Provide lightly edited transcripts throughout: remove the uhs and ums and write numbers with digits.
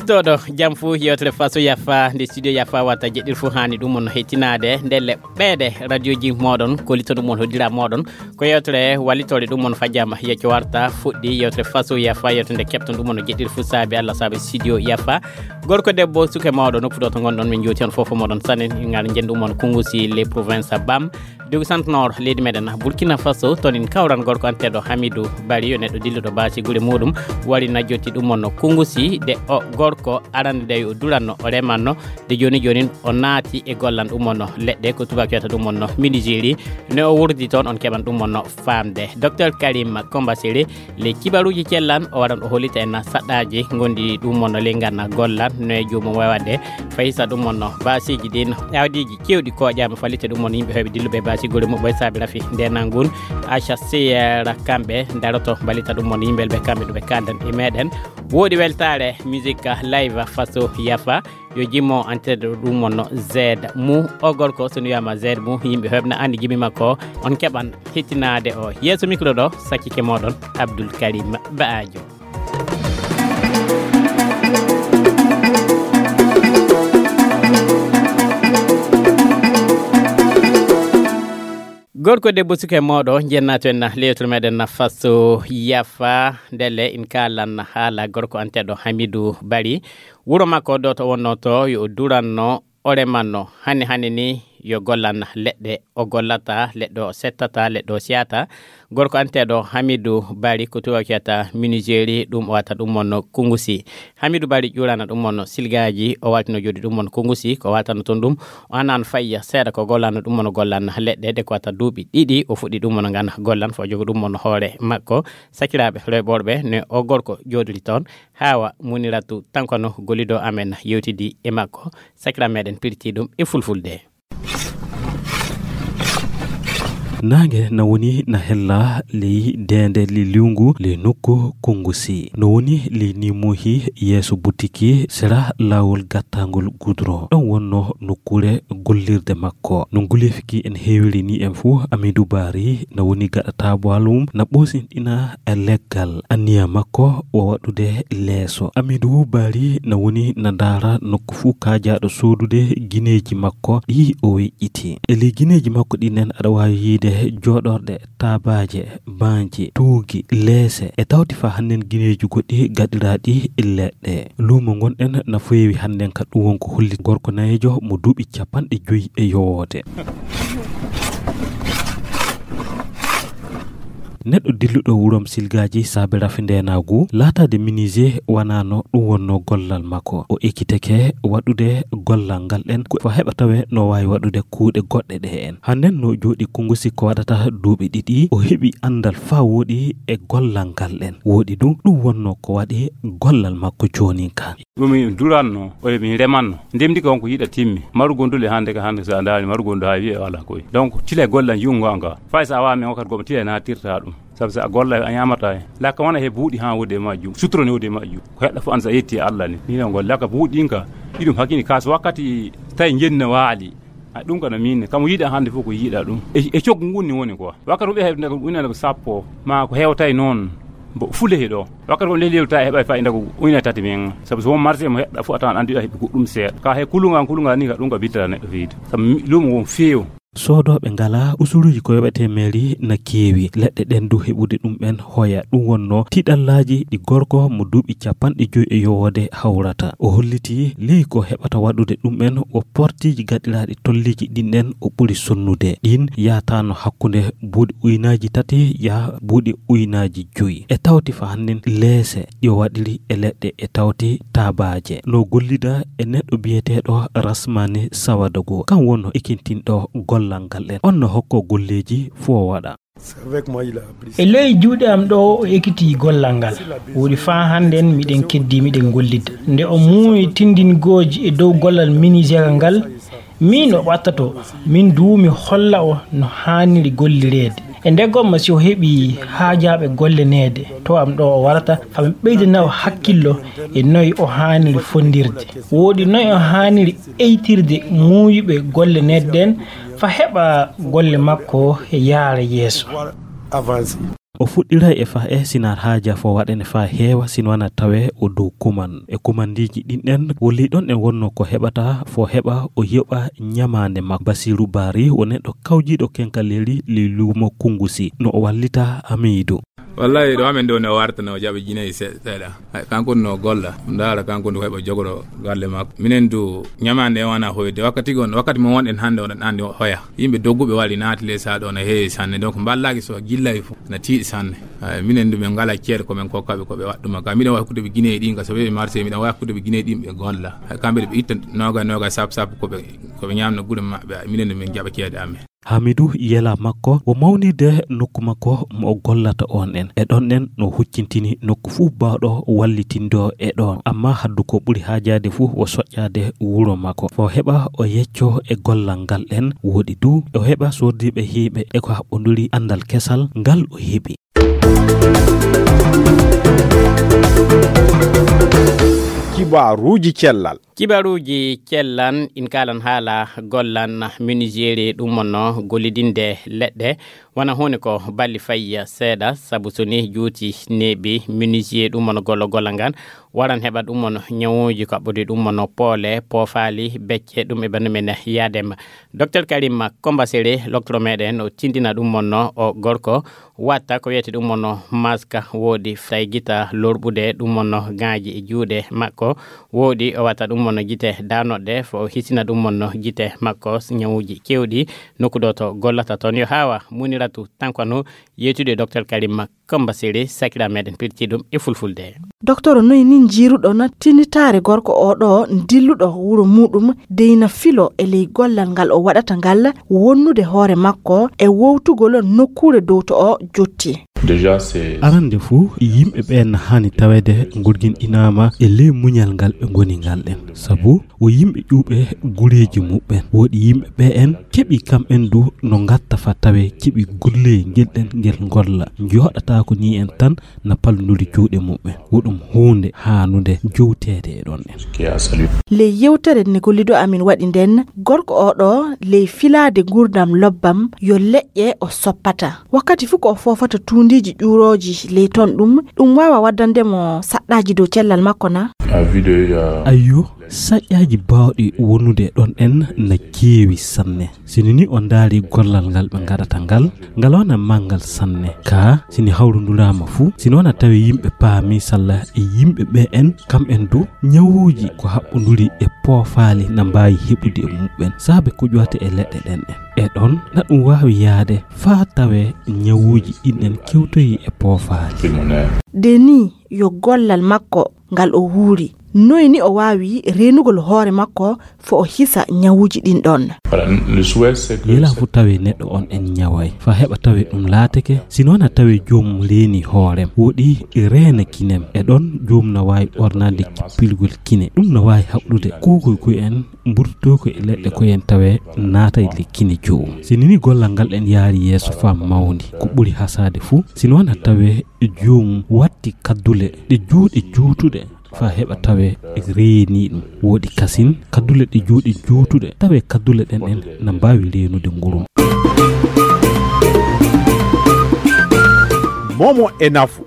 Kettitoɗo jam fu yewtere faso yafa nde studio yafa wata jeɗɗir fu hani ɗum on hettinade nde leɓɓede radio ji moɗon kolito ɗum on hoddira moɗon ko yewtere wallitore ɗum on fajama yecco warta fuɗɗi yewtere faso yafa yewtere nde kepton ɗum on jeɗɗir fu saabi Allah saabi studio yafa gorko debbo suke mawɗo noppuɗo to gonɗon min joti on fofo moɗon sanen ngal jendum on kungusi les provinces bam dugu centre nord leydi meɗen Burkina Faso tonin kawran gorko anteɗo Hamidou Bari yo neɗɗo dilluɗo baasi gure muɗum wari najjoti ɗum on kungusi de o gorko arande de o duranno o remanno de joni o naati e gollan ɗum on leɗɗe ko tubak wiyata ɗum on minigéri ne o wurdi toon on keɓan ɗum on famde docteur Karim Kombasiri le kibaruji cellan o waɗan o hollita en saɗɗaji gondi ɗum on lengan gollan ne jomum wawade faysa ɗum on baasiji ɗin awdiji kewɗi koƴama fallite ɗum on yimɓe heɓe dilluɓe baasi gure mum ɓoy saabi rafi ndenangun HCR kamɓe daroto balita ɗum on yimɓelɓe kamɓe ɗo ɓe kaldan e meɗen woodi weltare musique live faso yafa yo jimmo antede ɗum on Z mu o gorko sono wiyama Z mu yimɓe hebna andi jimi makko on keɓan hettinade o yeeso micro ɗo sakkike moɗon Abdoul Karim Baajo. gorko debbo suke moɗo jennato en lewtor meɗen faso yafa ndele in kalan haala gorko anteɗo Hamidou Bari wuro makko ɗo to wonno to yo duranno o remanno hande ni yo gollan leɗɗe o gollata leɗɗe o settata leɗɗe o siyata gorko anteɗo Hamidou Bari ko tuwakiyata minigéri ɗum o wata ɗum on kungusi Hamidou Bari ƴurana ɗum on silgaji o watino jodi ɗum on kungusi ko watano toon ɗum o anan fayya seeɗa ko gollano ɗum on gollan leɗɗe de ko wata duuɓi ɗiɗi o fuɗɗi ɗum on gan gollan fo jogo ɗum on hoore makko sakiraɓe reɓorɓe ne o gorko jodiri toon hawa Muniratu Tankono gollido amen yewtidi e makko sakira meɗen pirti ɗum e fulfulde. nange na woni na hella le dende le liungu le nokko kongusi no woni le nimuhi yeso butiki sera lawol gattangol gudro don wonno nokkure gollirde makko no gulefiki en hewiri ni en fu Hamidou Bari na woni gadata walum na bosin ina leggal aniya makko o wadude leso Hamidou Bari na woni na dara nokku fu kajaado sodude gineji makko di o iti ele gineji makko dinen ada waayide jodorde tabaje banji tuugi leese e tawti fa hannen gineju goddi gadiradi ledde lumo gonden na feewi hannen ka dum wonko holli gorko nayejo mo duubi 50 e yowode neddo dilludo wurom silgaji saabe rafindenagu latade minise wanano dum wonno gollal makko o ekiteke wadude gollal ngal den ko heba tawe no wawi wadude kuude godde de en hannen no jodi kungusi ko wadata duubi didi o hebi andal fa wodi e gollal ngal den wodi dum wonno ko wadi gollal makko joni kan dumi duranno o mi remanno ndemdi ko onko yida timmi marugondule hande ka hande sa andali marugondo ha wi wala koy donc tile gollal yungo anga faysa awami o kat go tile na tirta dum sabse a golla a yamata la ka wana he buudi ha wode majju sutro ne wode majju ko hedda fu anza yetti Allah ni ngol la ka buudinka idum hakini kas wakati tay jenna waali a dum kana min kam yida hande fu ko yida dum e cog nguni woni ko wakati be hebde ko unana ko sappo ma ko hewtay non bo fule hedo wakati ko lelewta heba fa inda ko una tati men sabse won marché mo hedda fu atan andi ko dum se ka he kulunga ni ka dum ka bitana feed sam lumo won feew sodobe ngala usuluji ko yobete meri na kewi ledde den du hebude dum ben hoya dum wonno tidallaji di gorko mo duubi 50 e yowode hawrata o holliti li ko hebata wadude dum ben o portiji gadiraadi tolliji dinnen o buri sonnude din yatano hakkunde buudi uynaji tati ya buudi uynaji joyi e tawti fa hannen leese yo wadiri e ledde e tawti tabaje no gollida e neddo biyetedo Rasmane Sawadago kan wonno ikintindo langal onno hokko golleji fo wada e ley juude am do o ekiti gollangal wodi fa handen miden keddi miden gollidde nde o muuyi tindin goji e dow gollal minigéral ngal min o battato min duumi holla o no haniri gollirede e ndegom si o hebi haajabe golle nede to am do o warata fam beydina o hakkillo e noy o haniri fondirde wodi noy o haniri eytirde muuyube golle nedden fa heba golle makko e yaara yeso o fuɗɗira e fa e sinar haaja fo waɗene fa heewa sin wana tawe o dow kuman e kumandiji ɗin ɗen woli ɗon en wonno ko heɓata fo heɓa o yoɓa nyamande makko. Basiru Bari woni ɗo kawjiɗo kenkaleri li lumo Kungusi no o wallita Amidou. wallahi do amen do ne warta no jabe jine seeda kanko no golla ndara kanko no heba jogoro galle makko minen du nyamande wana hoyde wakati mo won en hande on andi hoya yimbe doggube wali naati le saado na he sanne donc ballaki so gillay fu na ti sanne minen du men ngala cier ko men kokkabe ko be wadduma ka minen wakkude be gine din ka so be marché minen wakkude be gine din be golla kambe be itta noga sap ko be nyamna gude mabbe minen du men jaba kiede amen. Hamidou yela makko o mawnide nokku makko mo gollata on en e don en no huccintini nokku fu baado wallitindo e don amma haddu ko buri haajade fu o soƴƴade wuro makko fo heba o yecco e gollal ngal en wodi du o heba sordibe hibe e ko habbonduri andal kesal ngal o hebi. Kibaruji cellan in kalan hala gollan menuisier dum monno golidinde ledde wana hone ko balli fayya seda sabu soni juuti nebi menuisier dum monno gollangan waran heba dum monno nyawuji ko bodi dum monno pole pofali becce dum e banmen yadem. Dr Karim Kombasere docteur meden o tindina dum monno o gorko watta ko yete dum monno maska wodi fraygita lorbude dum monno gaaji e juude makko wodi o wata dum monno gite danode fo hisina dum monno gite makko nyawuji kewdi nokudoto gollata ton yo hawa muniratu tankano yetude Dr Karim Kombasere sakira meden pirtidum e fulfulde. Docteur noy nin jirudo na tinitare gorko o do dilludo wuro mudum deina filo e ley gollal ngal o wadata ngal wonnude hoore makko e wowtugol nokkure dowto o jotti. Déjà c'est arande fu yimbe ben hani tawede gurgin inama e le munyal ngal be ngoni ngal den sabu o yimbe djube guleji mubben wodi yimbe be en kebi kam en du no ngatta fa tawe kebi gulle gelden gel golla jodata ko ni en tan na palnuri juude mubben wodum hunde hanude jowtede don en le yewtere ne gollido amin wadi den gorko o do le filade gurdam lobbam yo le'e o soppata wakati fu ko fofata tundiji juroji le ton dum wawa waddande mo saddaji do cellal makko na ayo saƴƴaji baawɗi wonude ɗon en na keewi sanne sinini on daari gollal ngal ɓe gaɗata ngal wana mangal sanne ka sini hawrundurama fuu sino wana tawi yimɓe paami salla e yimɓe ɓe en kam en du ñawuji ko haɓɓoduri e poofaali na mbawi heɓude e mumɓen saabe ko ƴote e leɗɗe ɗen e ɗon na ɗum wawi yaade faa tawe ñawuji ɗinɗen kewtoyi e poofaali deni yo gollal makko ngal o wuuri noyni o wawi renugol hoore makko fo o hisa nyawuji din don yela fu tawi neddo on en nyaway fa heba tawi dum laateke sinona tawi joom leeni hoorem wodi reena kinem e don joom na way ornande pilgol kine dum na way habdude kuukoy ko en burto ko e ledde ko en tawe naatay le kine joom sinini gollal ngal en yaari yeso fa mawndi ko buri hasade fu sinona tawi joom watti kaddule de juude juutude fa heba tawe reeni dum wodi kasin kadule di juudi juutude tawe kadule den en na mbawi reenude ngurum momo enafu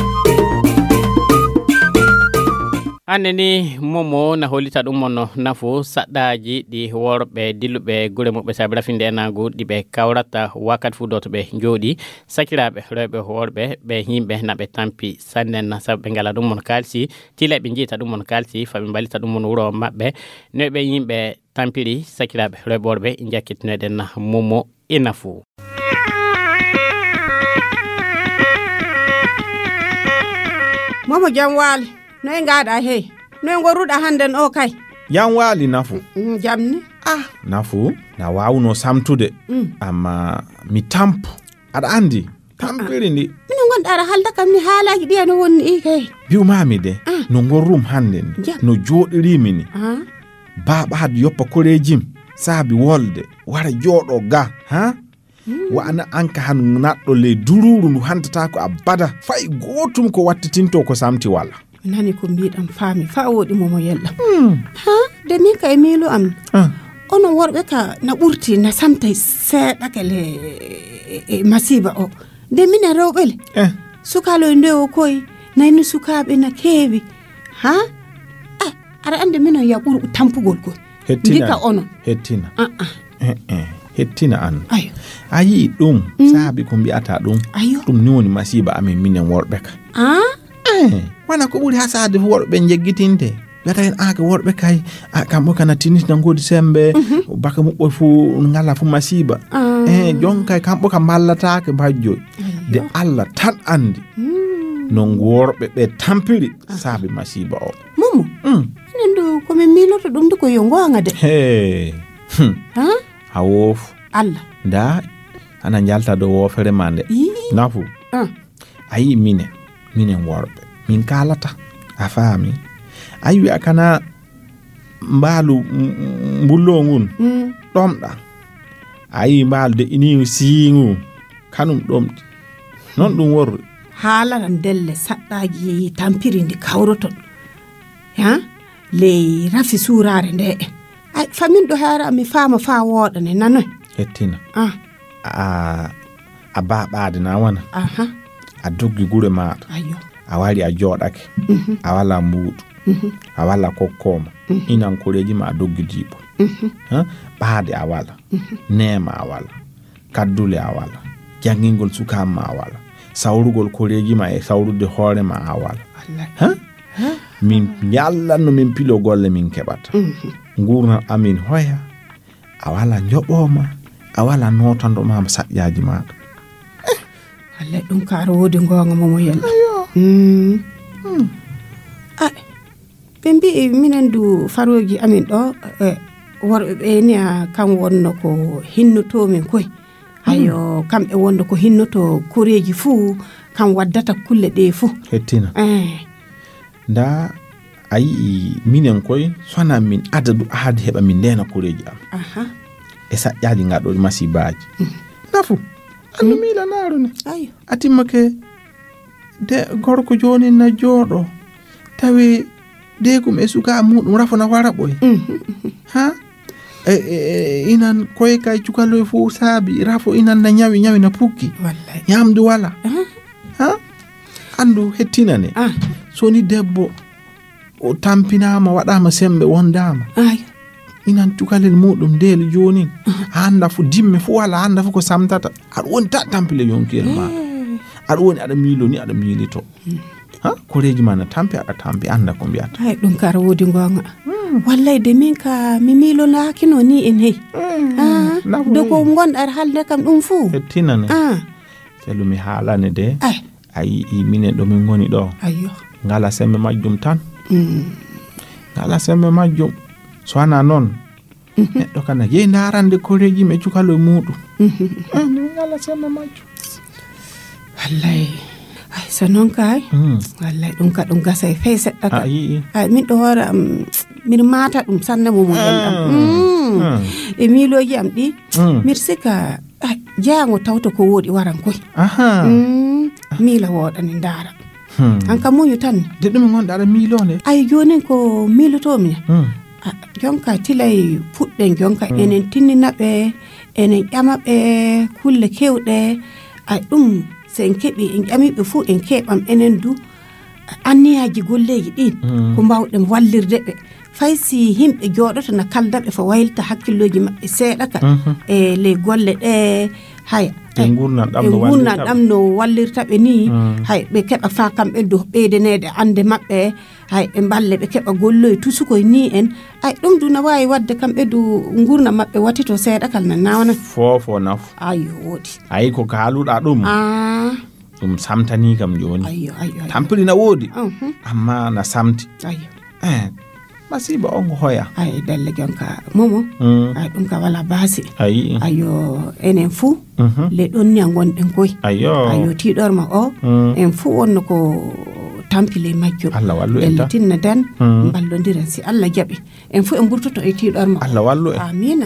anneni momo na holita dum monno nafu saddaji di worbe dilube gure mabbe sabra finde enago dibe kawrata wakat fu doto be jodi sakirabe rebe worbe be himbe nabe tampi sannen na sabbe ngala dum mon kalsi tilebe jita dum mon kalsi fami balita dum mon wuro mabbe ne be yimbe tampiri sakirabe rebe worbe jakitnede na momo enafu momo jamwal no ngada he no ngoruda handen o kay yan wali nafu jamni nafu na wawuno samtude amma mi tampu ada andi tampiri ni no gondara halda kam ni haalaji de no wonni kay biumami de no ngorum handen no jodiri mini baba had yoppa korejim sabi wolde wara jodo ga ha wa ana anka han naddo le dururu nu hantata ko abada fay gotum ko wattitinto ko samti wala nani ko mbiidam faami fa wodi momo yella ha de min kay melo am ono worbe ka na burti na samtay seeda kale masiba o nde minen rewɓele sukalo nde o koye nayni sukaɓe na keewi ha aɗa andi minen ya ɓuuri tampugol koye ndika onon hettina hettina an a yii ɗum saabi ko mbiyata ɗum ɗum ni woni masiba amin minen worɓe ka wona ko ɓuuri hasade fo worɓe jeggitinte wiyata hen ko worɓe kay kamɓe kana tinnitina godi sembe baka muɓɓo fo ngala fo masiba jon kay kamɓe kam ballatake bajjoy de Allah tan andi no worɓe ɓe tampiri saabi masiba o momo enen ɗo komin miloto ɗum de ko yo gonga de a woof Allah nda ana jalta do woofere ma nde nafu a yii minen worɓe min kalata a faami a yi wi'a kana mbaalu mbullo ngun ɗomɗa a yi mbaalu de ini siingu kanum ɗomɗi non ɗum worri haalana delle saɗɗaji tampiri ndi kawroton ley rafi suurare nde ay famin ɗo haara mi faama fa wooɗane nanoy hettina a baaɓaade na wona a doggi gure maɗa a wari a jooɗake a wala mbuuɗu a wala kokkoma inan koreji ma a doggi diibo ɓaade a wala neema a wala kaddule a wala jangingol sukam ma a wala sawrugol koreji ma e sawrude hoore ma a wala min yallanno min pilo golle min keɓata gurna amin hoya a wala joɓoma a wala notando ma saƴƴaji maɗa wallahi ɗum kaaro woodi gonga momo yalla ɓe mbi minen du faroji amin ɗo worɓe ɓe ni kam wonno ko hinnoto min koye ayo kamɓe wonno ko hinnoto koreji fuu kam waddata kulle ɗe fuu hettina nda a yii minen koye sona min adadu aade heɓa min ndena koreji am e saƴƴaji ngaɗo masibaji nafu andu miilanaro ne a timmake de gorko joni na jooɗo tawi degum e suka muɗum rafona wara ɓoy inan koye kay cukaloye fo saabi rafo inan na ñawi na pukki ñamdu wala andu hettinane soni debbo o tampinama waɗama sembe wondama inan cukalel muɗum deel jonin anda fo dimme fo wala anda fo ko samtata aɗa woni ta tampile yonkiyel ma aɗa woni aɗa miilo ni aɗa miilito koreji ma na tampi aɗa tampi anda ko mbiyata ay ɗum kara woodi gonga wallay de min ka mi miilonakino ni en hey dogo gonɗa halde kam ɗum fuu hettinane celu mi haalane de a yii minen ɗo min goni ɗo ngala sembe majjum tan ngala sembe majjum so wana noon neɗɗo kana yehi darande koreji me cukalo muɗum ngala sembe majjum wallay ay so noon kay wallay ɗum ka ɗum gasa e fey seɗɗa ka ay min ɗo hoore am min mata ɗum sanne mo muɗen e miiloji am ɗi miɗa sikka jeyango tawta ko woɗi waran koye miila woɗani ndaara an kam muñu tan de ɗum gonɗa aɗa miilone ay joni ko miilotomi jonka tilay puɗɗen jonka enen tinninaɓe enen ƴamaɓe kulle kewɗe ay ɗum so en keeɓi en ƴamiɓe fuu en keeɓam enen du anniyaji golleji ɗin ko mbawɗen wallirde ɓe fay si himɓe jooɗoto na kaldaɓe fo waylta hakkilloji maɓɓe seeɗa ka e ley golle ɗe haya gurnan ɗam no wallirta ɓe ni hay ɓe keɓa fa kamɓe do ɓeydanede ande maɓɓe hay ɓe balle ɓe keɓa golloye tusukoye ni en ay ɗum du na wawi wadde kamɓe du gurna maɓɓe wattito seeɗa kal na nawna fofo nafu ayo woodi ayi ko kaaluɗa ɗum ɗum samtani kam joni tampiri na woodi amma na samti masiba on hoya ay dalle jonka momo ay ɗum ka wala baasi ayo enen fuu le ɗon ni a gonɗen koye ayo tiɗorma o en fuu wonno ko tampile majjo Allah wallu en tinna dan ballodiren si Allah jaɓi en fuu en burtoto e tiɗorma Allah wallu en amina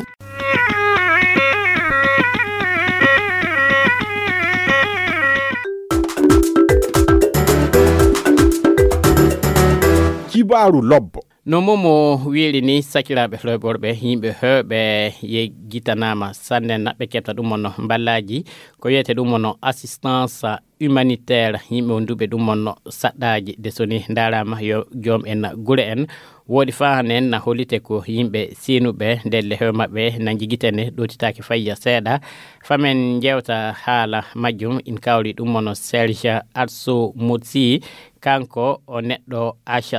kibaru lobbo no momo wiiri ni sakiraɓe florɓe yimɓe hewɓe ye gitanama sanne naɓe kebta ɗum monno ballaji ko wiyete ɗum monno assistance humanitaire yimɓe wonduɓe ɗum monno saɗɗaji de soni darama yo joom en gure en wodi fahanen na holite ko yimɓe sinuɓe ndelle hew mabɓe na jigitene ɗotitaki fayya seeɗa famen jewta haala majjum in kawri ɗum monno Serge Arso Motsi kanko o neɗɗo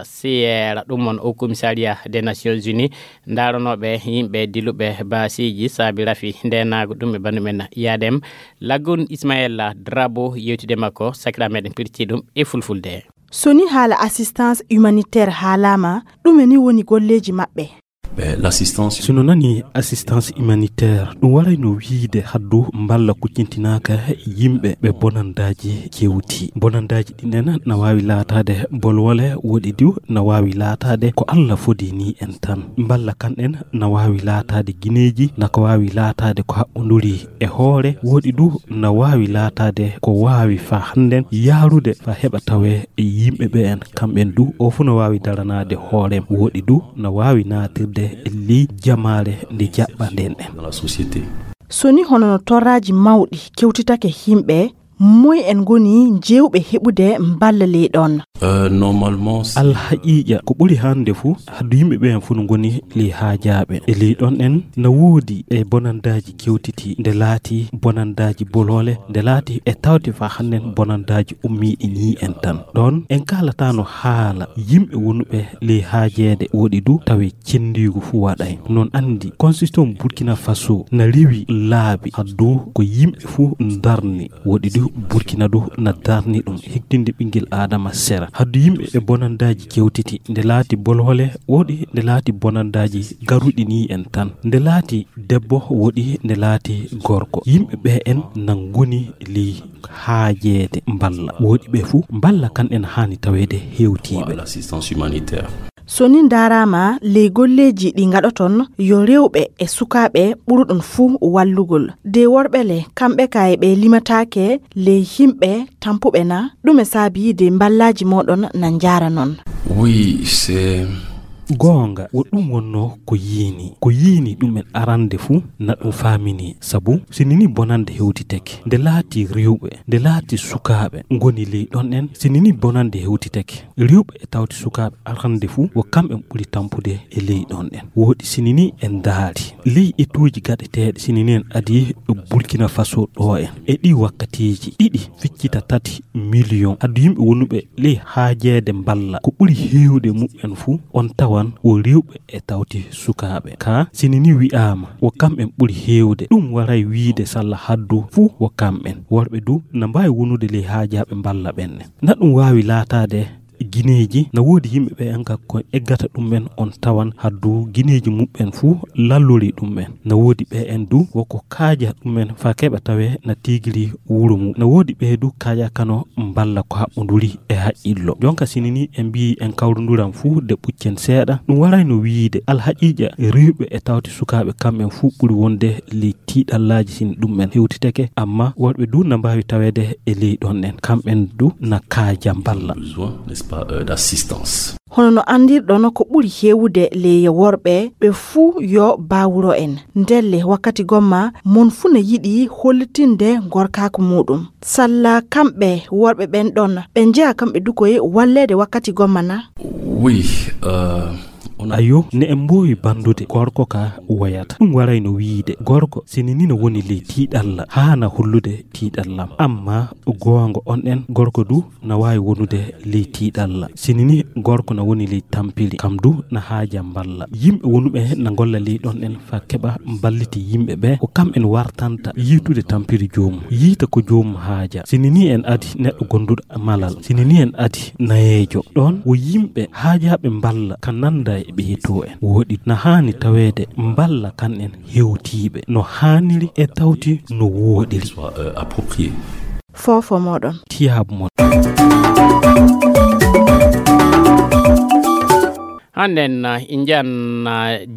HCR ɗum mon au commissariat des Nations Unies daronoɓe yimɓe diluɓe basiji saabi rafi ndenago ɗum e bandumen yadem Lagun Ismaila Drabo yewtide makko sakira meɗen pirti ɗum e fulfulde. Soni haala assistance humanitaire haalama ɗumeni woni golleji maɓɓe. L'assistance sino nani assistance humanitaire ɗum waray no wiide haddu mballa kuccintinaka yimɓe ɓe bonandaji kewti bonandaji ɗinen na wawi laatade bolwole woɗi diw na wawi laatade ko Allah fodi ni en tan mballa kanɗen na wawi laatade guineji na ko wawi laatade ko haɓɓoduri e hoore woɗi du na wawi laatade ko wawi fa handen yarude fa heɓa tawe yimɓe ɓe en kamɓen du o fu no wawi daranade hoorem woɗi du na wawi natirde li jamare ndi jaɓɓa nden en soni hono no torraji mawɗi kewtitake himɓe moy en goni jewɓe heɓude mballa leyɗon normalement alhaqiqa ko ɓuri hande fu haddu yimɓe ɓe en fu no goni li haajaɓe e leyɗon en no woodi e bonandaji kewtiti nde laati bonandaji bolole nde laati e tawti fa hannen bonandaji ummiɗi ni en tan ɗon en kalatano haala yimɓe wonuɓe li haajede woɗi du tawi cendigu fu waɗay non andi constitution Burkina Faso na riwi laabi haddu ko yimɓe fu darni woɗi du Burkina du na darni ɗum hektinde ɓinguel adama sera haddu yimɓe e bonandaji kewtiti nde laati bolhole woɗi nde laati bonandaji garuɗi ni en tan nde laati debbo woɗi nde laati gorko yimɓe ɓe en nan goni li haajede mballa woɗi ɓe fu mballa kan en hani tawede hewtiɓe l'assistance humanitaire soni darama ley golleji ɗi gaɗoton yo rewɓe e sukaɓe ɓurɗon fuu wallugol de worɓele kamɓe kay ɓe limatake ley himɓe tampuɓe na ɗume saabi de mballaji moɗon na jara non. Oui, c'est gonga woɗɗum wonno ko yini ɗum en arande fu na ɗum famini sabu sinini bonande hewtiteke nde laati rewɓe nde laati sukaɓe goni ley ɗon en sinini bonande hewtiteke rewɓe e tawti sukaɓe arande fu wo kamɓe ɓuri tampude e ley ɗon en woɗi sinini en daari ley etuji gaɗeteɗe sinini en adi Burkina Faso ɗo en e ɗi wakkatiji ɗiɗi ficcita 3 million addu yimɓe wonuɓe ley haajede mballa ko ɓuri hewde muɓen fu on tawa o rewɓe e tawti sukaɓe ka sinini wi'ama wo kamɓen ɓuri hewde ɗum waray wiide salla haddu fu wo kamɓen worɓe du na mbawi wonude ley haajaɓe mballa ɓenne na ɗum wawi laatade guineji na woodi yimɓe ɓe en ko eggata ɗumen on tawan haddu guineji muɓɓen fu lallori ɗumen na woodi ɓe en du woko kaaja ɗumen fa keɓa tawe na tigiri wuro mum na woodi ɓe du kaaja kano mballa ko haɓɓoduri e haqqillo jonka sinini en mbi en kawruduran fu de ɓuccen seeɗa ɗum waray no wiide alhaqiqa rewɓe e tawti sukaɓe kamɓen fu ɓuri wonde ley tiɗallaji sin ɗumen hewtiteke amma worɓe du na mbawi tawede e ley ɗon en kamɓen du na kaaja mballa d'assistance. Hono no andirɗon ko ɓuri hewude leye worɓe ɓe fuu yo bawuro en ndelle wakkati gomma mon fu ne yiɗi hollitinde gorkako muɗum salla kamɓe worɓe ɓen ɗon ɓe jeeya kamɓe dukoye wallede wakkati gomma na. Oui, ayo ne en mbowi bandude gorko ka wayata ɗum waray no wiide gorko sinini no woni ley tiiɗalla hana hollude tiiɗallam amma gonga on en gorko du na wawi wonude ley tiiɗalla sinini gorko na woni ley tampili kam du na haaja mballa yimɓe wonuɓe na golla ley ɗon en fa keɓa mballiti yimɓe ɓe ko kam en wartanta yitude tampiri jomum yiita ko jomum haaja sinini en adi neɗɗo gonduɗo malal sinini en adi nayejo ɗon wo yimɓe haajaɓe mballa kan nanda e ɓeeto en woɗi na hani tawede mballa kan en hewtiɓe no haniri e tawti no woɗiri approprié fofo moɗon tiyabu mon Handen injan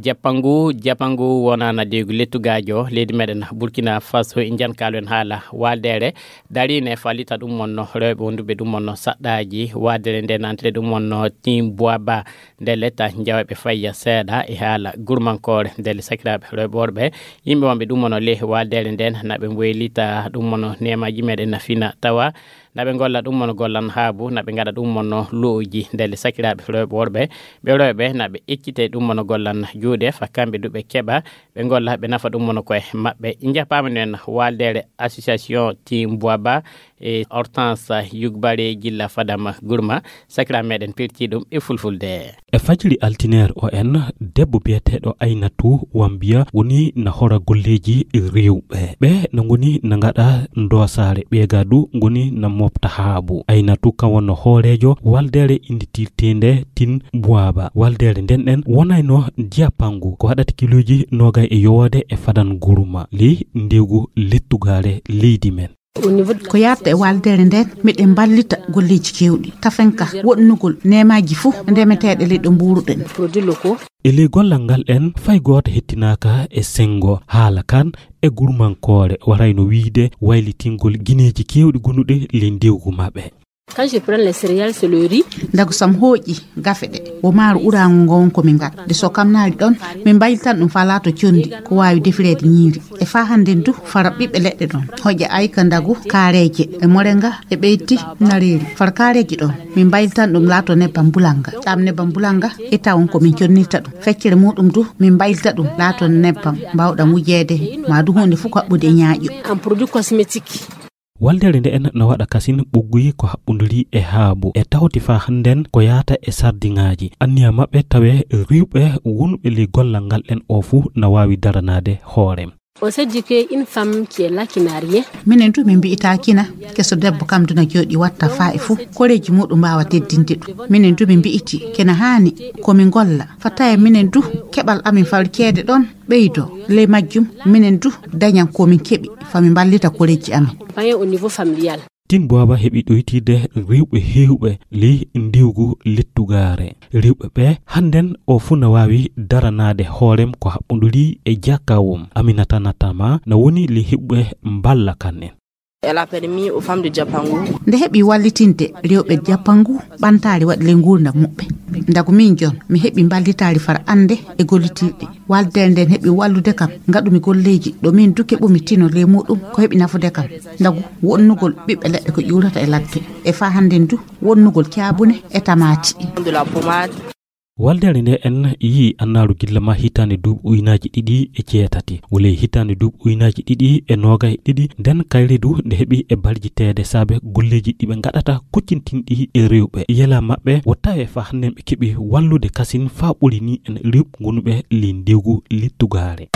japangu wona na degu lettugajo leydi meden Burkina Faso injan kalen hala waldere darine falita dum monno rewbe wondube dum monno saddaji wadere den antre dum monno tim boaba de leta jawbe fayya seeda e hala gurmankore del sakrabe rewbe worbe yimbe wambe dum monno le waldere den nabe welita dum monno nemaji meden na fina tawa nabe golla dum mon gollan haabu nabe ngada dum mon looji del sakiraabe rewbe worbe be rewbe nabe ekkite dum mon gollan juude fa kambe dubbe keba be golla be nafa dum mon koy mabbe injapamnen waldere association tim boaba e hortense yugbare gilla fadama gurma sakra meden pirti dum e fulfulde e fajiri altiner o en debbo bietedo aynatu wambia woni na hora golleji rewbe be ngoni na ngada ndosare be gadu ngoni na mopta haabu aynatu kawono horejo waldere inditirtende tin boaba waldere den wonayno diapangu ko hadati kiloji noga e yowode e fadan guruma li ndegu lettugale leydi men ko yatta e waldere nden midden ballita golleji kewdi tafenka wonnugol nemaji fu ndemetede leddo mburuden produit loko ele gollangal en fay goto hettinaka e sengo hala kan e gurmankore warayno wiide waylitingol gineji kewdi gonude le ndewgu mabbe. Quand je prends les céréales, c'est le riz. Ndago sam hoji gafede wo maru urango ngon ko min gad de so kam naali don min baytan dum falato condi ko wawi defirede nyiri e fa hande du fara bibbe ledde don hoje ay ka ndagu kareje e morenga e beyti nareri far kareje don min baytan dum lato ne bambulanga tamne bambulanga e tawon ko min connita dum feccere mudum du min bayta dum lato neppam bawda mujede ma du honde fu ko bude nyaajo en produit cosmétique. Waldere nde en na wada kasin bugguyi ko habbunduri e haabu e tawti fa handen ko yaata e sardingaji anniya mabbe tawe riwbe wonbe li gollangal en ofu na wawi daranade hoorem. On s'est dit qu'une femme qui est là qui n'a rien. Minen tu min biita kina keso debbo kam duna jodi watta faifu koreji mudum bawa teddinde du minen tu min biiti kena hani ko min golla fataye minen du kebal amin falkede don beydo le majjum minen du danyan ko min kebi fami ballita koreji amin paye au niveau familial. Tin boaba hebi doytide rewbe hewbe li ndewgu lettugare rewbe be handen o funa wawi daranade horem ko habbunduri e jakawum Aminata Natama na woni li hebbe mballa kanen. Elle a permis aux femmes de Japangu nde hebi wallitinde rewbe Japangu bantari wadle ngurna mubbe ndago min jon mi hebi ballitari far ande e gollitide walde den hebi wallude kam ngadumi golleji do min duke bumi tino le mudum ko hebi nafude kam ndago wonnugol bibbe ledde ko jurata e ladde e fa hande du wonnugol caabune e tamati de la pommade. Waldere nde en yi annaru gillama hitande dub uynaji didi e ceetati wole hitande dub uynaji didi e nogay didi den kayredu nde hebi e baljitede sabe golleji dibe ngadata kuccintindi e rewbe yela mabbe wotta e fa hande be kebi wallude kasin fa bulini en rewb gonube li ndewgu littugare.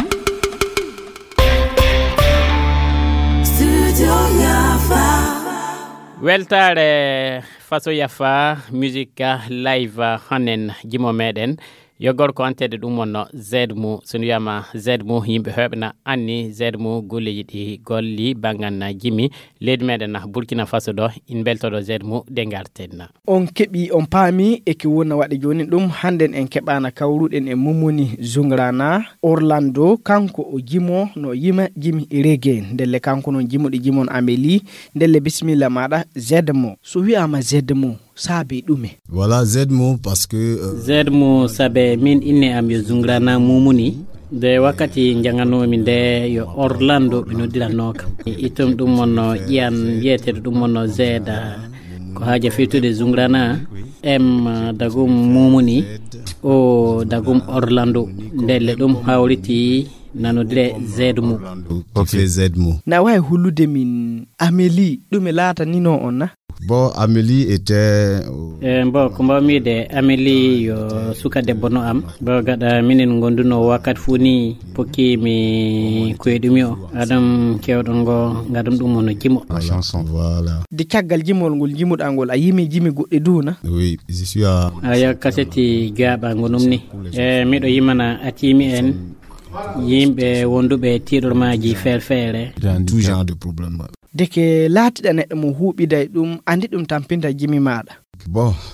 Studio Yafa weltare faso yafa musique live hanen jimo meden yogor ko antede dum wonno zedmu sunu yama zedmu yimbe hebna anni zedmu golleji di golli banganna jimi leydi meden Burkina Faso do in beltodo zedmu dengartenna on kebi on paami e ki wona wadi joni dum handen en kebana kawruden e mumuni Zungrana Orlando kanko o jimo no yima jimi reggae delle kanko non jimo di jimon Amélie delle bismillah mada zedmu so wi'ama zedmu sabe dume. Voilà zedmu parce que zedmu sabe min inne am yo Zungrana mumuni de wakati njangano mi de yo Orlando bino dilanoka itum dum monno yan yete dum monno zeda ko haja fitude Zungrana dagum mumuni o dagum Orlando ndelle dum hawriti nanodire zedmu. Okay zedmu na way hulude min Amélie dume lata nino onna. Bon, Amélie était bon ko mbami de Amélie yo suka debbo no am bo gada minen gonduno wakat funi pokki mi koydumi o adam kewdon go ngadum dum no jimo la chanson voilà di kaggal jimol ngol jimudangol a yimi jimi godde duna. Oui, je suis à aya kaseti gaba ngonum ni mido yimana atimi en yimbe wondube tidormaji felfere tout genre de problème. Deke laatida neddo mo huubiday dum andi dum tampinta jimi maada. Bon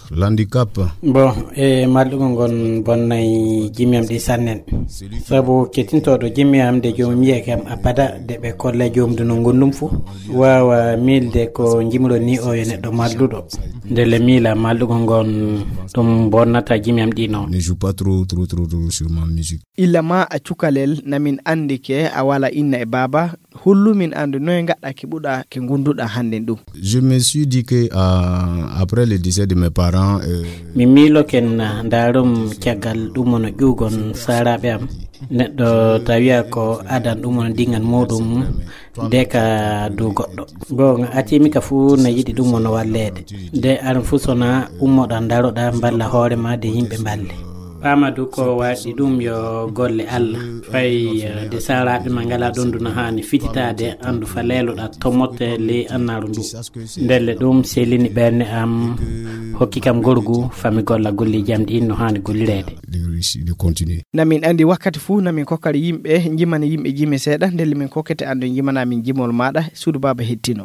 l'handicap. Bon, malɗugo gon bonnay jimiyam ɗi sannen sabu kettintoɗo jimiyam de jomum wiye kam abada de ɓe kolla jomdu no gondum fo wawa milde ko jimɗo ni o yo neɗɗo malluɗo ndele miila malɗugo gon ɗum bonnata jimiyam ɗi noon. Ne joue pas trop sur ma musique. illa ma a cukalel namin andi ke a wala inna e baba hullumin andu noy gaɗɗa keɓuɗa ke gonduɗa hande ɗum. Je me suis dit que après le décès de mes parents mi miilo ken ndarum caggal ɗum ono ƴugon saraɓe am neɗɗo tawiya ko adan ɗum ono dingan muɗum de ka dow goɗɗo bon accimi ka fuu na yiɗi ɗum ono wallede de aran fuu sona ummoɗa daroɗa balla hoorema de yimɓe balle Amadou ko waɗi ɗum yo golle Allah fay de saraɓe ma ngala ɗon no hani fititade andu fa leloɗa tomotte le annaru ndu ndelle ɗum selini ɓerne am hokki kam gorgu fami golla golli jamɗi no hani gollirede de continuer. Namin andi wakkati fu namin kokkari yimɓe jimana yimɓe jimi seeɗa ndelle min kokkete andu jimana min jimol maɗa suudu baba hettino.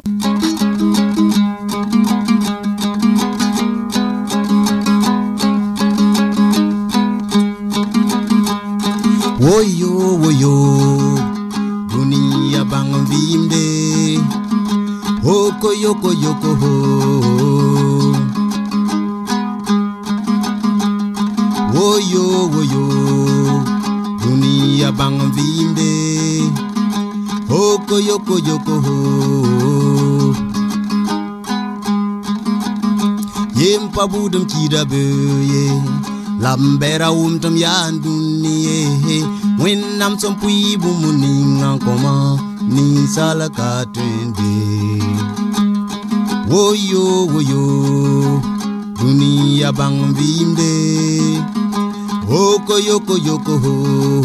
Woyo woyo dunia bang vimde hoko yoko yoko ho woyo woyo dunia bang vimde hoko yoko yoko ho yempa budum kidabe ye lambera umtam yanduniye winnam som pui bumuninga koma ni sala katende woyo woyo dunia bang vimde hoko yoko yoko ho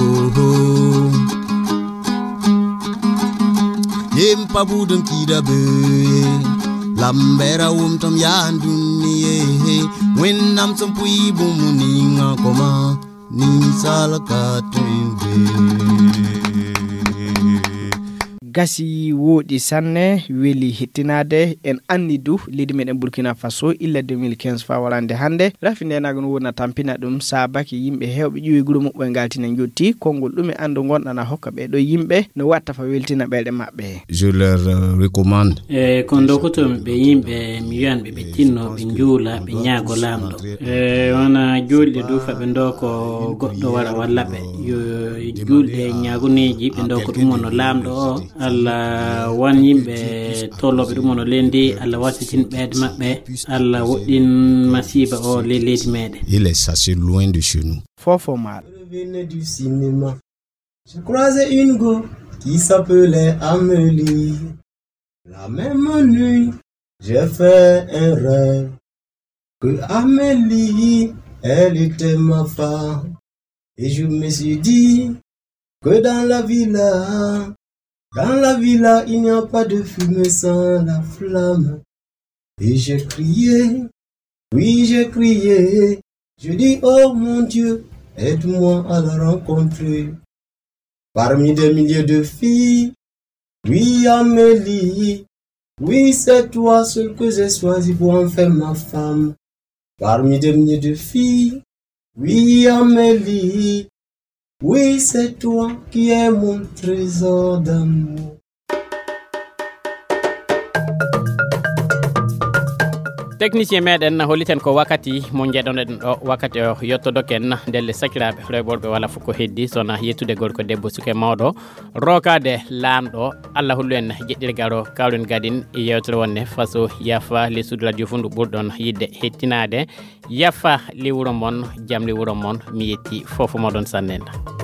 yempa budum kidabe lambera umtam yanduniye winnam som pui bumuninga koma ni sala katende. Gasi woɗi sanne weli hettinade en andi du leydi meɗen Burkina Faso illa 2015 fa warande hande rafindenagon wona tampina ɗum sabaki yimɓe hewɓe ƴuwi guuro muɓɓe galtina jotti konngol ɗum e andu gonɗana hokka ɓe ɗo yimɓe no watta fa weltina ɓeɗe maɓɓe. Je leur recommande kon dokkutomi ɓe yimɓe mi wiyanɓe ɓe tinno ɓe juula ɓe ñaago lamɗo wona julɗe du fa ɓe ndo ko goɗɗo wara walla ɓe yo julɗe ñaaguneji ɓe ndo ko ɗum ono lamɗo o Allah wan yimɓe tolloɓe ɗum ono lendi Allah wasitin ɓeede maɓɓe Allah woɗɗin masiba o le leydi meɗen. Il est assez loin de chez nous. Fofo mal. Du cinéma, je croisais une go qui s'appelait Amélie. La même nuit, j'ai fait un rêve que Amélie, elle était ma femme. Et je me suis dit que dans la villa, il n'y a pas de fumée sans la flamme. Et j'ai crié, oui j'ai crié, je dis oh mon Dieu, aide-moi à la rencontrer. Parmi des milliers de filles, oui Amélie, oui c'est toi seul que j'ai choisi pour en faire ma femme. Parmi des milliers de filles, oui Amélie, oui, c'est toi qui es mon trésor d'amour. technicien meɗen holliten ko wakkati mo jeɗonoɗen ɗo wakkati o yettodoken ndelle sakiraɓe rewɓe wala fof ko heddi sona yettude gorko debbo suke mawɗo rokade lamɗo Allah hullu en jeɗɗirgal o kawren gadin yewtere wonne faso yafa le sud radio fundu ɓurɗon yidde hettinade yafa li wuro mon jam li wuro mon mi yetti fofo moɗon sannenda.